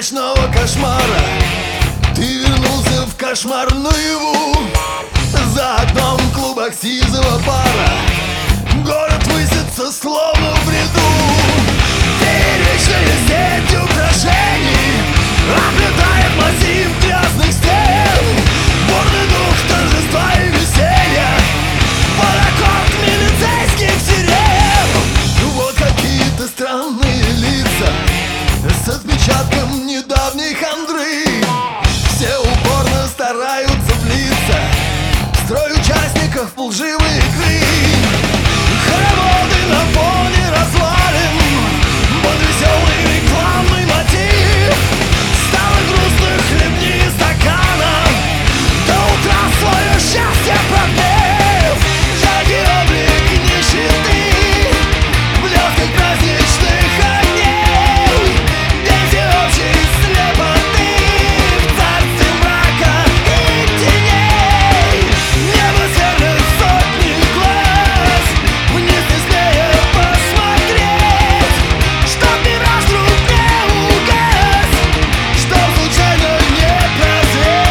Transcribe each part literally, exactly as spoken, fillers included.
ночного кошмара. Ты вернулся в кошмар наяву. За окном в клубах сизого пара город высится словно в бреду. Ты вечная сеть украшений оплетает массив грязных стен. Бурный дух торжества и веселья под аккорд милицейских сирен. Вот какие-то странные лица с отпечатком недавней хандры. Все упорно стараются влиться в строй участников лживой игры. Хороводы на фоне развалин под веселый рекламный мотив. Стало грустно, хлебни стакана, до утра свое счастье пропев. Жаркий облик нищеты, блеск праздничных огней, день всеобщей слепоты в царстве мрака и теней. Небо сверлят сотни глаз, вниз не смея посмотреть, чтоб мираж вдруг не угас, чтоб случайно не прозреть.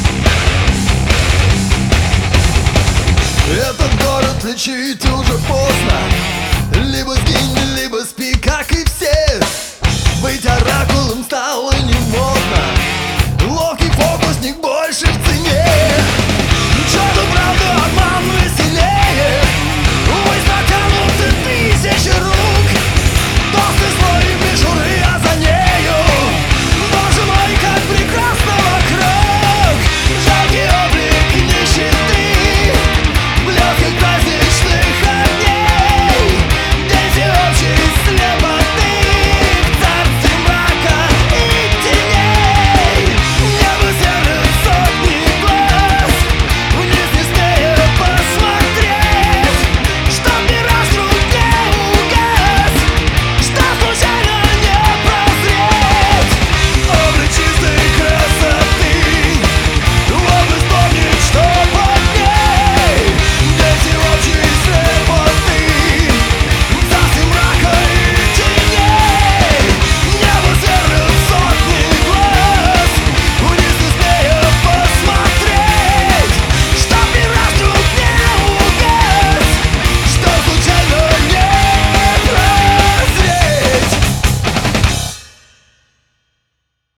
Этот город лечить уже поздно.